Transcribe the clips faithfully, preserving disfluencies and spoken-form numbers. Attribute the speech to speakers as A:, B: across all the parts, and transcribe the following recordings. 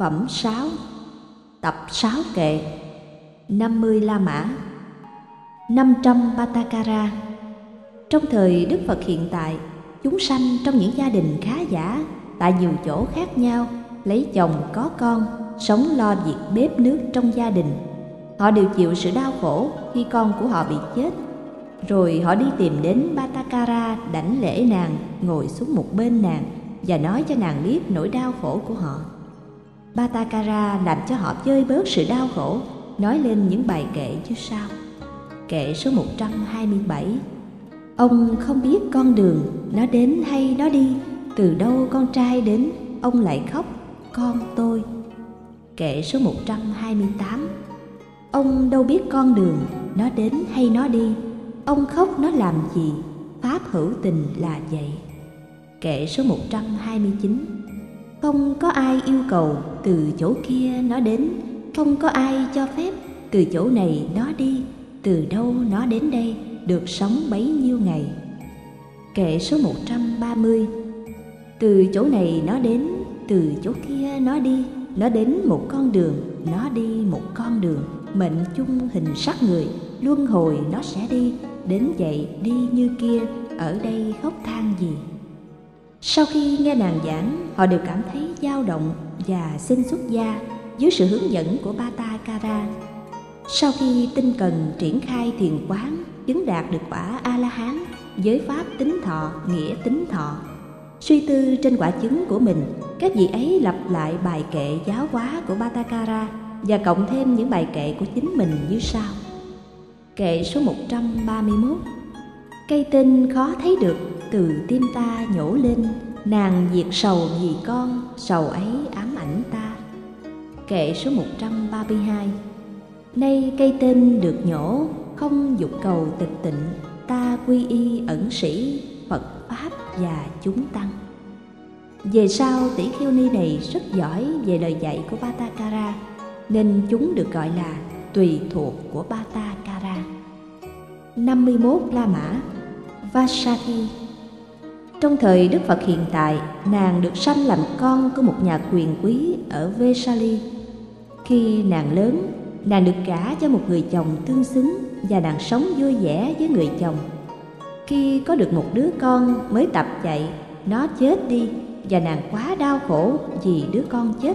A: Phẩm sáu. Tập sáu kệ. Năm mươi La Mã. Năm trăm Batakara. Trong thời Đức Phật hiện tại, chúng sanh trong những gia đình khá giả tại nhiều chỗ khác nhau, lấy chồng có con, sống lo việc bếp nước trong gia đình. Họ đều chịu sự đau khổ khi con của họ bị chết. Rồi họ đi tìm đến Batakara đảnh lễ nàng, ngồi xuống một bên nàng và nói cho nàng biết nỗi đau khổ của họ. Batakara làm cho họ chơi bớt sự đau khổ, nói lên những bài kệ như sau. Kệ số một trăm hai mươi bảy. Ông không biết con đường, nó đến hay nó đi, từ đâu con trai đến, ông lại khóc, con tôi. Kệ số một trăm hai mươi tám. Ông đâu biết con đường, nó đến hay nó đi, ông khóc nó làm gì, pháp hữu tình là vậy. Kệ số một trăm hai mươi chín. Không có ai yêu cầu từ chỗ kia nó đến, không có ai cho phép từ chỗ này nó đi, từ đâu nó đến đây, được sống bấy nhiêu ngày. Kệ số một trăm ba mươi. Từ chỗ này nó đến, từ chỗ kia nó đi, nó đến một con đường, nó đi một con đường, mệnh chung hình sắc người, luân hồi nó sẽ đi, đến vậy đi như kia, ở đây khóc than gì. Sau khi nghe nàng giảng, họ đều cảm thấy dao động và xin xuất gia dưới sự hướng dẫn của Batakara. Sau khi tinh cần triển khai thiền quán, chứng đạt được quả A-la-hán với pháp tính thọ, nghĩa tính thọ. Suy tư trên quả chứng của mình, các vị ấy lặp lại bài kệ giáo hóa của Batakara và cộng thêm những bài kệ của chính mình như sau. Kệ số một trăm ba mươi mốt. Cây tinh khó thấy được, từ tim ta nhổ lên, nàng diệt sầu vì con, sầu ấy ám ảnh ta. Kệ số một trăm ba mươi hai. Nay cây tinh được nhổ, không dục cầu tịch tịnh, ta quy y ẩn sĩ, Phật Pháp và chúng tăng. Về sau, tỷ khưu ni này rất giỏi về lời dạy của Batakara, nên chúng được gọi là tùy thuộc của Batakara. Năm mươi mốt La Mã. Vasaki. Trong thời Đức Phật hiện tại, nàng được sanh làm con của một nhà quyền quý ở Vesali. Khi nàng lớn, nàng được gả cho một người chồng tương xứng và nàng sống vui vẻ với người chồng. Khi có được một đứa con mới tập chạy, nó chết đi và nàng quá đau khổ vì đứa con chết.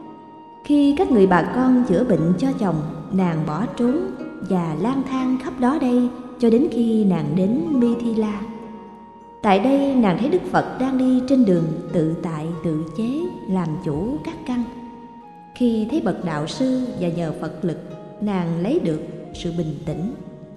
A: Khi các người bà con chữa bệnh cho chồng, nàng bỏ trốn và lang thang khắp đó đây cho đến khi nàng đến Mithila. Tại đây nàng thấy Đức Phật đang đi trên đường tự tại tự chế, làm chủ các căn. Khi thấy bậc đạo sư và nhờ Phật lực, nàng lấy được sự bình tĩnh.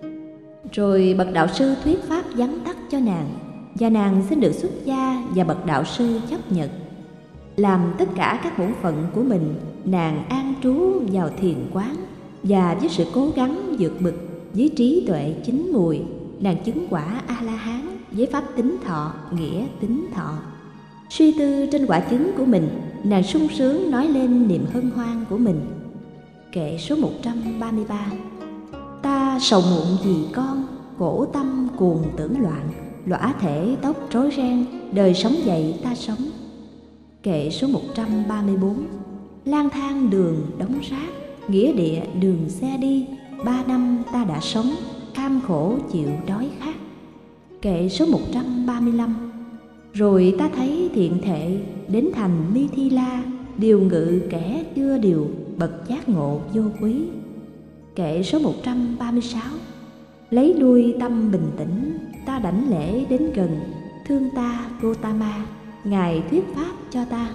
A: Rồi bậc đạo sư thuyết pháp vắn tắt cho nàng, và nàng xin được xuất gia và bậc đạo sư chấp nhận. Làm tất cả các bổn phận của mình, nàng an trú vào thiền quán, và với sự cố gắng vượt bực, với trí tuệ chín mùi, nàng chứng quả A-la-hán với pháp tính thọ, nghĩa tính thọ. Suy tư trên quả chứng của mình, nàng sung sướng nói lên niềm hân hoan của mình. Kệ số một trăm ba mươi ba. Ta sầu muộn vì con, khổ tâm cuồng tưởng loạn, lõa thể tóc rối ren, đời sống dậy ta sống. Kệ số một trăm ba mươi bốn. Lang thang đường đống rác, nghĩa địa đường xe đi, ba năm ta đã sống, cam khổ chịu đói khát. Kệ số một trăm ba mươi lăm. Rồi ta thấy thiện thệ đến thành Mithila, điều ngự kẻ chưa điều, bậc giác ngộ vô quý. Kệ số một trăm ba mươi sáu. Lấy đuôi tâm bình tĩnh, ta đảnh lễ đến gần, thương ta Gotama, ngài thuyết pháp cho ta.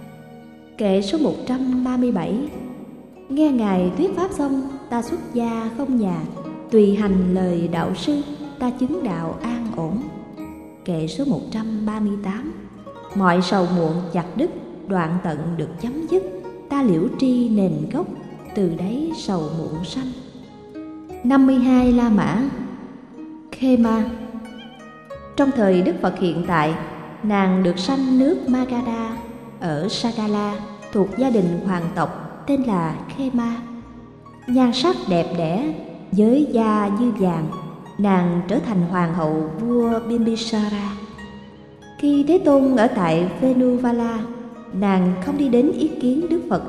A: Kệ số một trăm ba mươi bảy. Nghe ngài thuyết pháp xong, ta xuất gia không nhà, tùy hành lời đạo sư, ta chứng đạo an ổn. Kệ số một trăm ba mươi tám. Mọi sầu muộn chặt đứt, đoạn tận được chấm dứt, ta liễu tri nền gốc, từ đấy sầu muộn sanh. Năm mươi hai La Mã. Khema. Trong thời Đức Phật hiện tại, nàng được sanh nước Magadha ở Sagala, thuộc gia đình hoàng tộc tên là Khema. Nhan sắc đẹp đẽ, với da như vàng, nàng trở thành hoàng hậu vua Bimbisara. Khi Thế Tôn ở tại Venuvala, nàng không đi đến ý kiến Đức Phật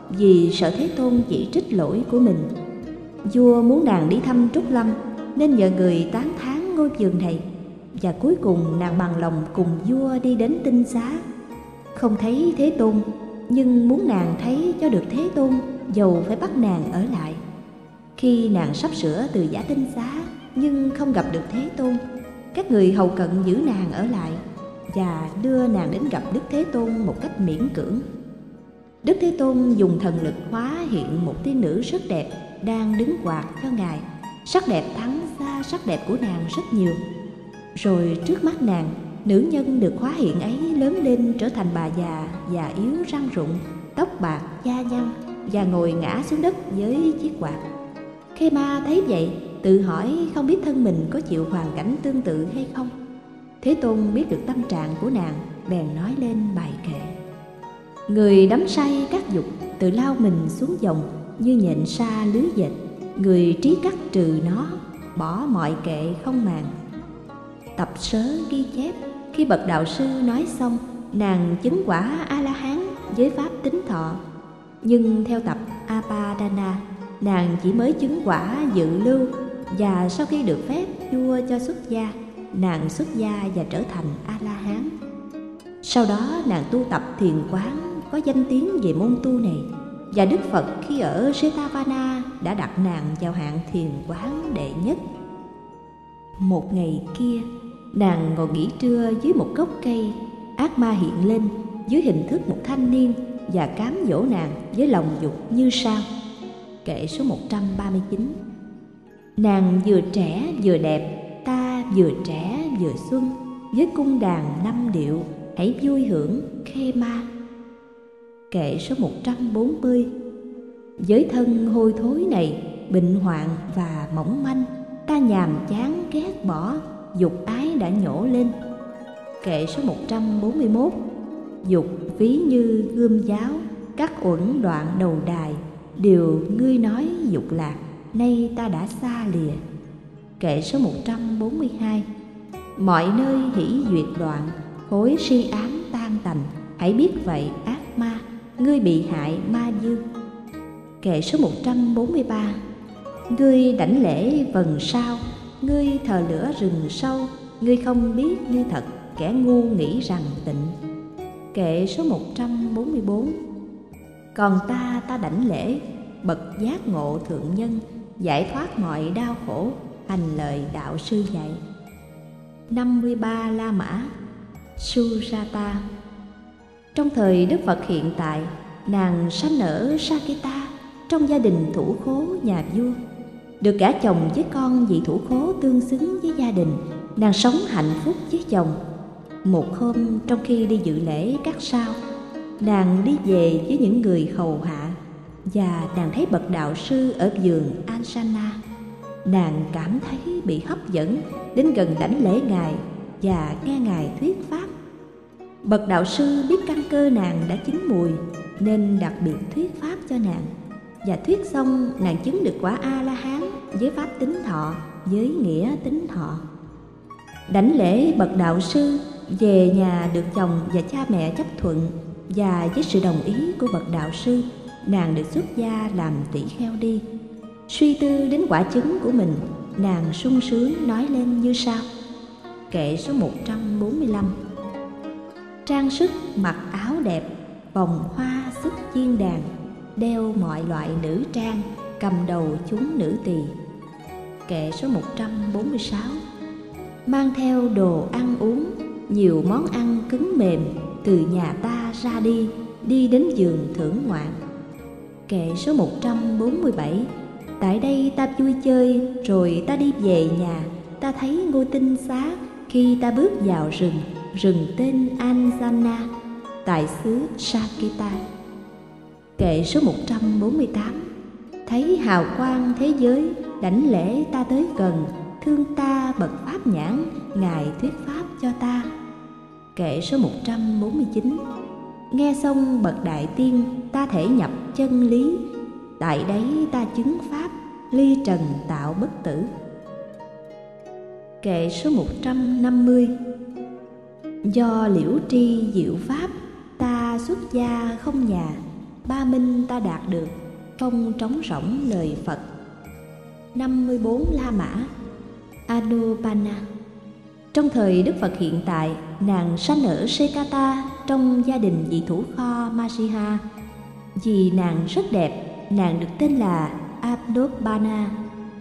A: vì sợ Thế Tôn chỉ trích lỗi của mình. Vua muốn nàng đi thăm Trúc Lâm nên nhờ người tán thán ngôi vườn này, và cuối cùng nàng bằng lòng cùng vua đi đến Tinh Xá. Không thấy Thế Tôn, nhưng muốn nàng thấy cho được Thế Tôn, dầu phải bắt nàng ở lại. Khi nàng sắp sửa từ giả Tinh Xá nhưng không gặp được Thế Tôn, các người hầu cận giữ nàng ở lại và đưa nàng đến gặp Đức Thế Tôn một cách miễn cưỡng. Đức Thế Tôn dùng thần lực hóa hiện một tiên nữ rất đẹp đang đứng quạt cho ngài. Sắc đẹp thắng xa sắc đẹp của nàng rất nhiều. Rồi trước mắt nàng, nữ nhân được hóa hiện ấy lớn lên trở thành bà già già yếu răng rụng, tóc bạc da nhăn, và ngồi ngã xuống đất với chiếc quạt. Khê-ma thấy vậy tự hỏi không biết thân mình có chịu hoàn cảnh tương tự hay không. Thế Tôn biết được tâm trạng của nàng, bèn nói lên bài kệ: người đắm say các dục tự lao mình xuống dòng, như nhện sa lưới dệt, người trí cắt trừ nó, bỏ mọi kệ không màng. Tập sớ ghi chép, khi bậc đạo sư nói xong, nàng chứng quả A La Hán với pháp tính thọ. Nhưng theo tập Apadana, nàng chỉ mới chứng quả dự lưu, và sau khi được phép vua cho xuất gia, nàng xuất gia và trở thành A La Hán. Sau đó nàng tu tập thiền quán, có danh tiếng về môn tu này, và Đức Phật khi ở Jetavana đã đặt nàng vào hạng thiền quán đệ nhất. Một ngày kia, nàng ngồi nghỉ trưa dưới một gốc cây. Ác ma hiện lên dưới hình thức một thanh niên và cám dỗ nàng với lòng dục như sau. Kệ số một trăm ba mươi chín. Nàng vừa trẻ vừa đẹp, ta vừa trẻ vừa xuân, với cung đàn năm điệu, hãy vui hưởng Khê-ma. Kệ số một trăm bốn mươi. Với thân hôi thối này, bệnh hoạn và mỏng manh, ta nhàm chán ghét bỏ, dục ái đã nhổ lên. Kệ số một trăm bốn mươi mốt. Dục ví như gươm giáo, cắt uẩn đoạn đầu đài, điều ngươi nói dục lạc, nay ta đã xa lìa. Kệ số một trăm bốn mươi hai. Mọi nơi hỷ duyệt đoạn, khối si ám tan tành, hãy biết vậy ác ma, ngươi bị hại ma dương. Kệ số một trăm bốn mươi ba. Ngươi đảnh lễ vần sao, ngươi thờ lửa rừng sâu, ngươi không biết như thật, kẻ ngu nghĩ rằng tịnh. Kệ số một trăm bốn mươi bốn. Còn ta, ta đảnh lễ bậc giác ngộ thượng nhân, giải thoát mọi đau khổ, hành lời đạo sư dạy. năm mươi ba La Mã Sujata. Trong thời Đức Phật hiện tại, nàng sanh ở Saketa trong gia đình thủ khố nhà vua. Được gả chồng với con vị thủ khố tương xứng với gia đình, nàng sống hạnh phúc với chồng. Một hôm trong khi đi dự lễ cắt sao, nàng đi về với những người hầu hạ, và nàng thấy bậc đạo sư ở vườn Ansana. Nàng cảm thấy bị hấp dẫn, đến gần đảnh lễ ngài và nghe ngài thuyết pháp. Bậc đạo sư biết căn cơ nàng đã chín mùi, nên đặc biệt thuyết pháp cho nàng. Và thuyết xong, nàng chứng được quả A La Hán với pháp tính thọ, với nghĩa tính thọ. Đảnh lễ bậc đạo sư, về nhà được chồng và cha mẹ chấp thuận, và với sự đồng ý của bậc đạo sư, nàng được xuất gia làm tỷ kheo đi. Suy tư đến quả chứng của mình, nàng sung sướng nói lên như sau. Kệ số một trăm bốn mươi lăm. Trang sức mặc áo đẹp, vòng hoa sức chiên đàn, đeo mọi loại nữ trang, cầm đầu chúng nữ tỳ. Kệ số một trăm bốn mươi sáu. Mang theo đồ ăn uống, nhiều món ăn cứng mềm, từ nhà ta ra đi, đi đến giường thưởng ngoạn. Kệ số một trăm bốn mươi bảy. Tại đây ta vui chơi, rồi ta đi về nhà, ta thấy ngôi tinh xá, khi ta bước vào rừng, rừng tên Anjana, tại xứ Saketa. Kệ số một trăm bốn mươi tám. Thấy hào quang thế giới, đảnh lễ ta tới gần, thương ta bậc pháp nhãn, ngài thuyết pháp cho ta. Kệ số một trăm bốn mươi chín. Nghe xong bậc đại tiên, ta thể nhập chân lý, tại đấy ta chứng pháp, ly trần tạo bất tử. Kệ số một trăm năm mươi. Do liễu tri diệu pháp, ta xuất gia không nhà, ba minh ta đạt được, không trống rỗng lời Phật. năm mươi bốn La Mã. Anupanna. Trong thời Đức Phật hiện tại, nàng sanh ở Sekata trong gia đình vị thủ kho Masiha. Vì nàng rất đẹp, nàng được tên là Anupanna.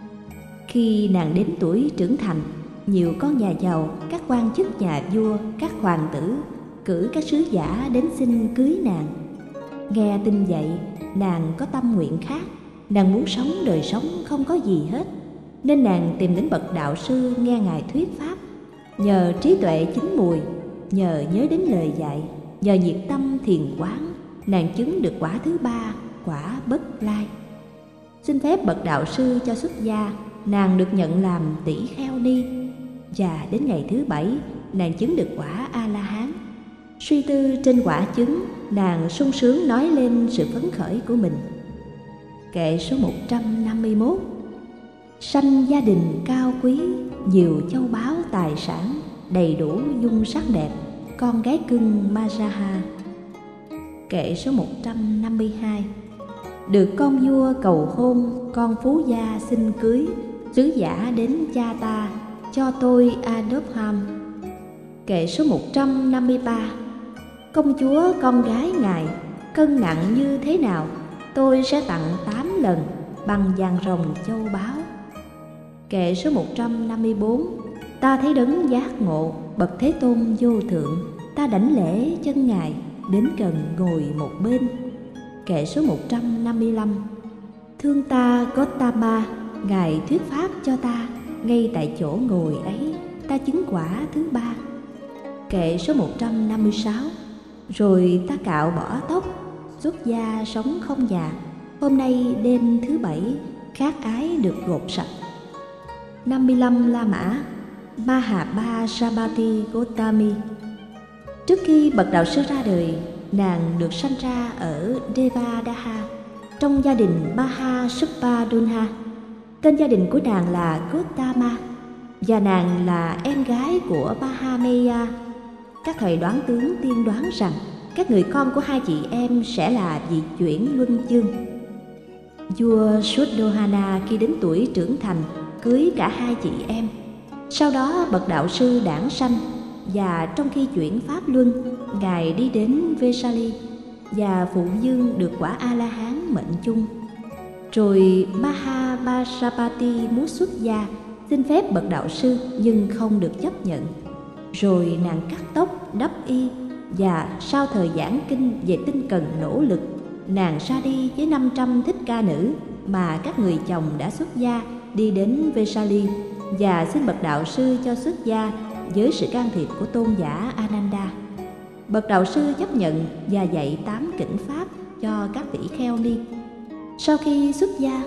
A: Khi nàng đến tuổi trưởng thành, nhiều con nhà giàu, các quan chức nhà vua, các hoàng tử cử các sứ giả đến xin cưới nàng. Nghe tin vậy, nàng có tâm nguyện khác. Nàng muốn sống đời sống không có gì hết, nên nàng tìm đến bậc đạo sư nghe ngài thuyết pháp. Nhờ trí tuệ chín mùi, nhờ nhớ đến lời dạy, nhờ nhiệt tâm thiền quán, nàng chứng được quả thứ ba, quả bất lai. Xin phép bậc đạo sư cho xuất gia, nàng được nhận làm tỷ kheo ni. Và đến ngày thứ bảy, nàng chứng được quả A-la-hán. Suy tư trên quả chứng, nàng sung sướng nói lên sự phấn khởi của mình. Kệ số một trăm năm mươi mốt. Sanh gia đình cao quý, nhiều châu báu tài sản, đầy đủ dung sắc đẹp, con gái cưng Majaha. Kệ số một trăm năm mươi hai. Được con vua cầu hôn, con phú gia xin cưới, sứ giả đến cha ta, cho tôi Adobham. Kệ số một trăm năm mươi ba. Công chúa con gái ngài cân nặng như thế nào, tôi sẽ tặng tám lần bằng vàng rồng châu báu. Kệ số một trăm năm mươi bốn. Ta thấy đấng giác ngộ, bậc Thế Tôn vô thượng, ta đảnh lễ chân ngài, đến gần ngồi một bên. Kệ số một trăm năm mươi lăm. Thương ta Gotama, ngài thuyết pháp cho ta, ngay tại chỗ ngồi ấy, ta chứng quả thứ ba. Kệ số một trăm năm mươi sáu. Rồi ta cạo bỏ tóc, xuất gia sống không già, hôm nay đêm thứ bảy, khát ái được gột sạch. năm mươi lăm La Mã. Mahaba Sabati Gotami. Trước khi bậc đạo sư ra đời, nàng được sanh ra ở Devadaha trong gia đình Maha Suppadunha. Tên gia đình của nàng là Gotama, và nàng là em gái của Mahameya. Các thời đoán tướng tiên đoán rằng các người con của hai chị em sẽ là vị chuyển luân chương. Vua Suddhodana khi đến tuổi trưởng thành cưới cả hai chị em. Sau đó bậc đạo sư đản sanh, và trong khi chuyển pháp luân, ngài đi đến Vesali và phụ dương được quả A-la-hán mệnh chung. Rồi Mahabasapati muốn xuất gia, xin phép bậc đạo sư nhưng không được chấp nhận. Rồi nàng cắt tóc, đắp y, và sau thời giảng kinh về tinh cần nỗ lực, nàng ra đi với năm trăm thích ca nữ mà các người chồng đã xuất gia, đi đến Vesali và xin bậc đạo sư cho xuất gia với sự can thiệp của tôn giả Ananda. Bậc đạo sư chấp nhận và dạy tám kỉnh pháp cho các tỷ kheo ni. Sau khi xuất gia,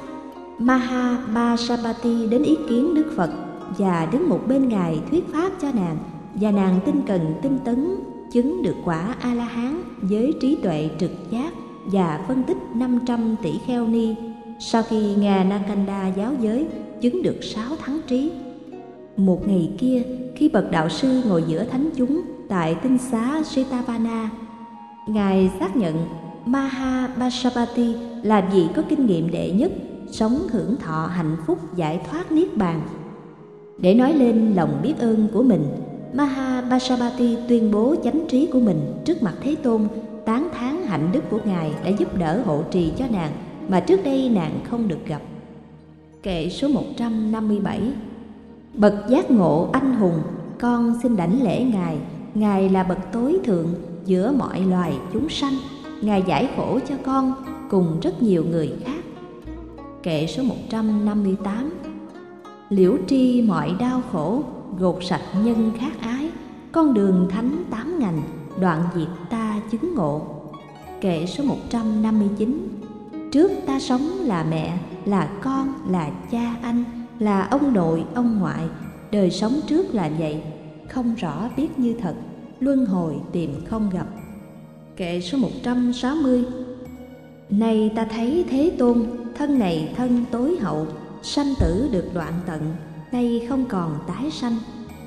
A: Mahabasapati đến ý kiến Đức Phật và đứng một bên ngài thuyết pháp cho nàng, và nàng tinh cần tinh tấn chứng được quả A-la-hán với trí tuệ trực giác và phân tích năm trăm tỷ kheo ni. Sau khi nghe Nakanda giáo giới, chứng được sáu thắng trí. Một ngày kia, khi bậc đạo sư ngồi giữa thánh chúng tại tinh xá Jetavana, ngài xác nhận Mahabasapati là vị có kinh nghiệm đệ nhất, sống hưởng thọ hạnh phúc giải thoát niết bàn. Để nói lên lòng biết ơn của mình, Mahabasapati tuyên bố chánh trí của mình trước mặt Thế Tôn, tán thán hạnh đức của ngài đã giúp đỡ hộ trì cho nàng mà trước đây nàng không được gặp. Kệ số một trăm năm mươi bảy. Bậc giác ngộ anh hùng, con xin đảnh lễ ngài. Ngài là bậc tối thượng giữa mọi loài chúng sanh. Ngài giải khổ cho con cùng rất nhiều người khác. Kệ số một trăm năm mươi tám. Liễu tri mọi đau khổ, gột sạch nhân khát ái, con đường thánh tám ngành, đoạn diệt ta chứng ngộ. Kệ số một trăm năm mươi chín. Trước ta sống là mẹ, là con, là cha anh, là ông nội, ông ngoại. Đời sống trước là vậy, không rõ biết như thật, luân hồi tìm không gặp. Kệ số một trăm sáu mươi. Này ta thấy Thế Tôn, thân này thân tối hậu, sanh tử được đoạn tận, nay không còn tái sanh.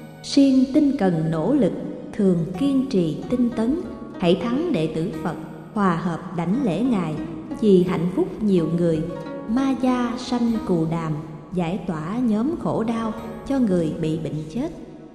A: Siêng tinh cần nỗ lực, thường kiên trì tinh tấn, hãy thắng đệ tử Phật, hòa hợp đảnh lễ Ngài vì hạnh phúc nhiều người, ma gia sanh cù đàm, giải tỏa nhóm khổ đau cho người bị bệnh chết.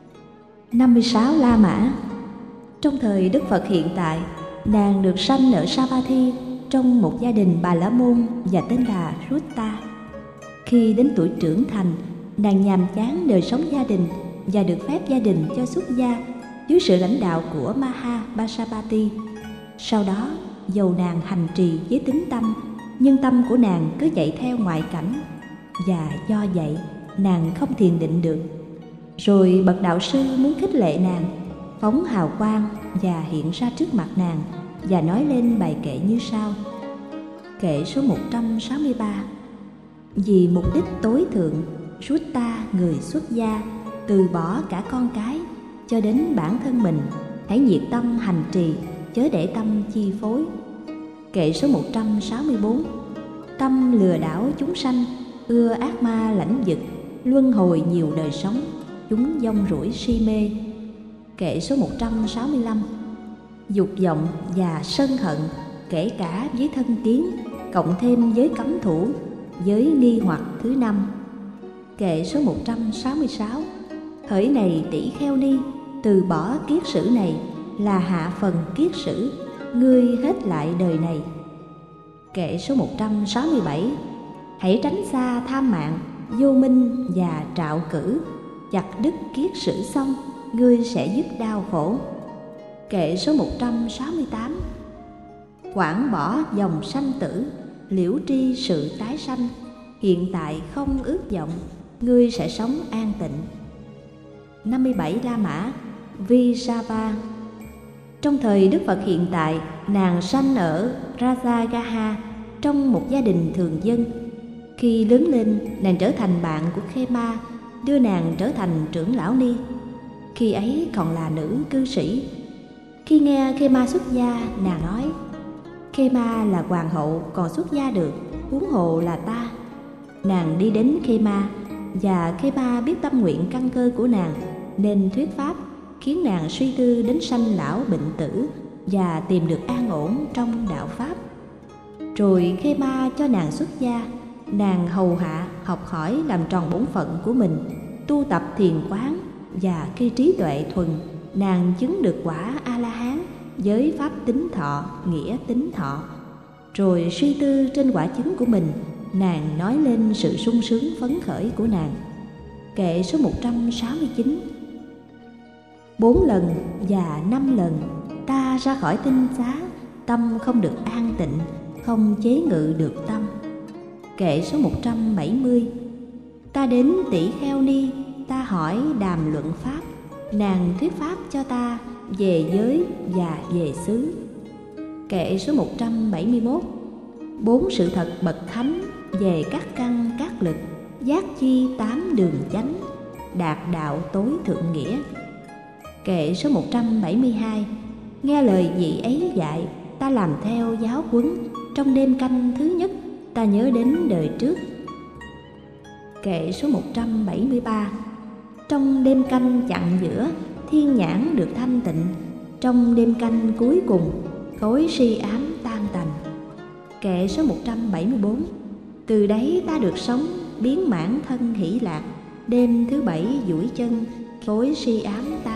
A: năm mươi sáu La Mã. Trong thời Đức Phật hiện tại, nàng được sanh ở Savatthi trong một gia đình Bà La Môn và tên là Ruta. Khi đến tuổi trưởng thành, nàng nhàm chán đời sống gia đình và được phép gia đình cho xuất gia dưới sự lãnh đạo của Maha Basapati. Sau đó, dầu nàng hành trì với tín tâm, nhưng tâm của nàng cứ chạy theo ngoại cảnh, và do vậy nàng không thiền định được. Rồi bậc đạo sư muốn khích lệ nàng, phóng hào quang và hiện ra trước mặt nàng và nói lên bài kệ như sau. Kệ số một trăm sáu mươi ba. Vì mục đích tối thượng, Ruta người xuất gia từ bỏ cả con cái cho đến bản thân mình, hãy nhiệt tâm hành trì, chớ để tâm chi phối. Kệ số một trăm sáu mươi bốn. Tâm lừa đảo chúng sanh, ưa ác ma lãnh vực, luân hồi nhiều đời sống, chúng vong rủi si mê. Kệ số một trăm sáu mươi lăm. Dục vọng và sân hận, kể cả với thân kiến, cộng thêm với cấm thủ, với nghi hoặc thứ năm. Kệ số một trăm sáu mươi sáu. Hỡi này tỷ kheo ni, từ bỏ kiết sử này là hạ phần kiết sử, ngươi hết lại đời này. Kệ số một trăm sáu mươi bảy. Hãy tránh xa tham mạng, vô minh và trạo cử, chặt đứt kiết sử xong, ngươi sẽ dứt đau khổ. Kệ số một trăm sáu mươi tám. Quảng bỏ dòng sanh tử, liễu tri sự tái sanh, hiện tại không ước vọng, ngươi sẽ sống an tịnh. năm mươi bảy La Mã. Visava. Trong thời Đức Phật hiện tại, nàng sanh ở Rajagaha trong một gia đình thường dân. Khi lớn lên, nàng trở thành bạn của Khema, đưa nàng trở thành trưởng lão ni. Khi ấy còn là nữ cư sĩ. Khi nghe Khema xuất gia, nàng nói: Khema là hoàng hậu còn xuất gia được, huống hồ là ta. Nàng đi đến Khema, và Khema biết tâm nguyện căn cơ của nàng nên thuyết pháp, khiến nàng suy tư đến sanh lão bệnh tử và tìm được an ổn trong đạo pháp. Rồi Khema cho nàng xuất gia, nàng hầu hạ, học hỏi làm tròn bổn phận của mình, tu tập thiền quán, và khi trí tuệ thuần, nàng chứng được quả A-la-hán với pháp tính thọ, nghĩa tính thọ. Rồi suy tư trên quả chứng của mình, nàng nói lên sự sung sướng phấn khởi của nàng. Kệ số một trăm sáu mươi chín. Bốn lần và năm lần ta ra khỏi tinh xá, tâm không được an tịnh, không chế ngự được tâm. Kệ số một trăm bảy mươi. Ta đến tỷ kheo ni, ta hỏi đàm luận pháp, nàng thuyết pháp cho ta về giới và về xứ. Kệ số một trăm bảy mươi mốt. Bốn sự thật bậc thánh về các căn các lực, giác chi tám đường chánh, đạt đạo tối thượng nghĩa. Kệ số một trăm bảy mươi hai. Nghe lời vị ấy dạy, ta làm theo giáo huấn, trong đêm canh thứ nhất ta nhớ đến đời trước. Kệ số một trăm bảy mươi ba. Trong đêm canh chặn giữa, thiên nhãn được thanh tịnh, trong đêm canh cuối cùng, khối si ám tan tành. Kệ số một trăm bảy mươi bốn. Từ đấy ta được sống, biến mãn thân hỷ lạc, đêm thứ bảy duỗi chân, khối si ám tan